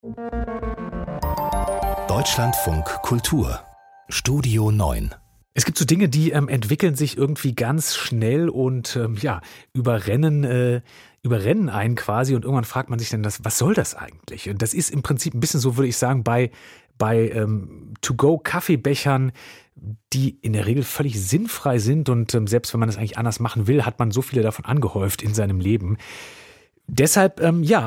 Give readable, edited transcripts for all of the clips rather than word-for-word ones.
Deutschlandfunk Kultur Studio 9. Es gibt so Dinge, die entwickeln sich irgendwie ganz schnell und überrennen einen quasi, und irgendwann fragt man sich dann, was soll das eigentlich? Und das ist im Prinzip ein bisschen so, würde ich sagen, bei To-Go-Kaffeebechern, die in der Regel völlig sinnfrei sind, und selbst wenn man das eigentlich anders machen will, hat man so viele davon angehäuft in seinem Leben. Deshalb,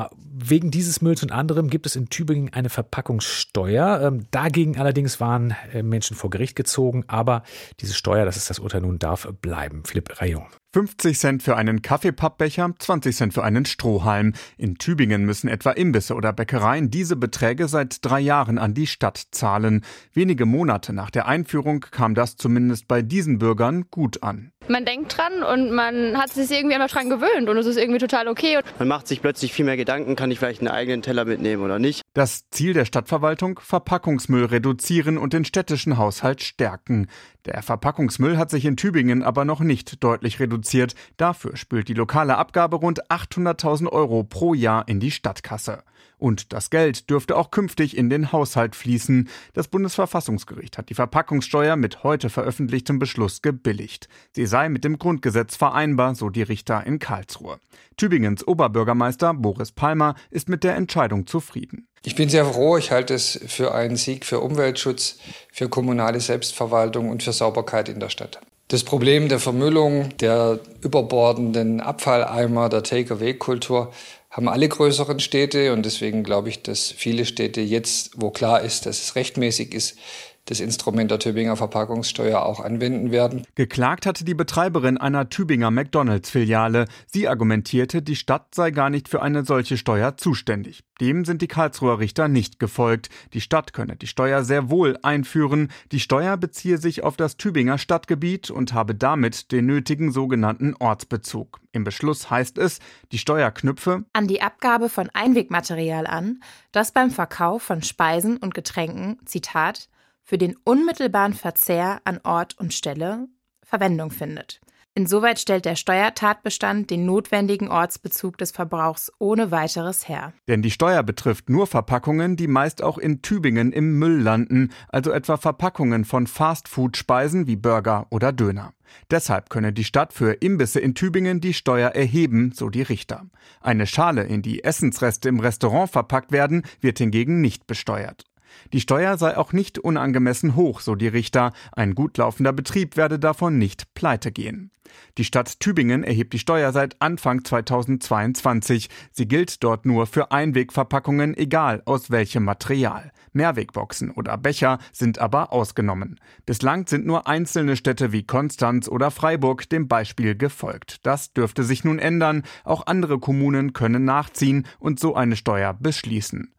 wegen dieses Mülls und anderem gibt es in Tübingen eine Verpackungssteuer. Dagegen allerdings waren Menschen vor Gericht gezogen, aber diese Steuer, das ist das Urteil nun, darf bleiben. Philipp Rayon. 50 Cent für einen Kaffeepappbecher, 20 Cent für einen Strohhalm. In Tübingen müssen etwa Imbisse oder Bäckereien diese Beträge seit 3 Jahren an die Stadt zahlen. Wenige Monate nach der Einführung kam das zumindest bei diesen Bürgern gut an. Man denkt dran und man hat sich irgendwie einfach dran gewöhnt und es ist irgendwie total okay. Man macht sich plötzlich viel mehr Gedanken, kann ich vielleicht einen eigenen Teller mitnehmen oder nicht. Das Ziel der Stadtverwaltung: Verpackungsmüll reduzieren und den städtischen Haushalt stärken. Der Verpackungsmüll hat sich in Tübingen aber noch nicht deutlich reduziert. Dafür spült die lokale Abgabe rund 800.000 € pro Jahr in die Stadtkasse. Und das Geld dürfte auch künftig in den Haushalt fließen. Das Bundesverfassungsgericht hat die Verpackungssteuer mit heute veröffentlichtem Beschluss gebilligt. Sie sei mit dem Grundgesetz vereinbar, so die Richter in Karlsruhe. Tübingens Oberbürgermeister Boris Palmer ist mit der Entscheidung zufrieden. Ich bin sehr froh, ich halte es für einen Sieg für Umweltschutz, für kommunale Selbstverwaltung und für Sauberkeit in der Stadt. Das Problem der Vermüllung, der überbordenden Abfalleimer, der Take-away-Kultur haben alle größeren Städte, und deswegen glaube ich, dass viele Städte jetzt, wo klar ist, dass es rechtmäßig ist, das Instrument der Tübinger Verpackungssteuer auch anwenden werden. Geklagt hatte die Betreiberin einer Tübinger McDonalds-Filiale. Sie argumentierte, die Stadt sei gar nicht für eine solche Steuer zuständig. Dem sind die Karlsruher Richter nicht gefolgt. Die Stadt könne die Steuer sehr wohl einführen. Die Steuer beziehe sich auf das Tübinger Stadtgebiet und habe damit den nötigen sogenannten Ortsbezug. Im Beschluss heißt es, die Steuer knüpfe an die Abgabe von Einwegmaterial an, das beim Verkauf von Speisen und Getränken, Zitat, für den unmittelbaren Verzehr an Ort und Stelle Verwendung findet. Insoweit stellt der Steuertatbestand den notwendigen Ortsbezug des Verbrauchs ohne weiteres her. Denn die Steuer betrifft nur Verpackungen, die meist auch in Tübingen im Müll landen, also etwa Verpackungen von Fastfood-Speisen wie Burger oder Döner. Deshalb könne die Stadt für Imbisse in Tübingen die Steuer erheben, so die Richter. Eine Schale, in die Essensreste im Restaurant verpackt werden, wird hingegen nicht besteuert. Die Steuer sei auch nicht unangemessen hoch, so die Richter. Ein gut laufender Betrieb werde davon nicht pleite gehen. Die Stadt Tübingen erhebt die Steuer seit Anfang 2022. Sie gilt dort nur für Einwegverpackungen, egal aus welchem Material. Mehrwegboxen oder Becher sind aber ausgenommen. Bislang sind nur einzelne Städte wie Konstanz oder Freiburg dem Beispiel gefolgt. Das dürfte sich nun ändern. Auch andere Kommunen können nachziehen und so eine Steuer beschließen.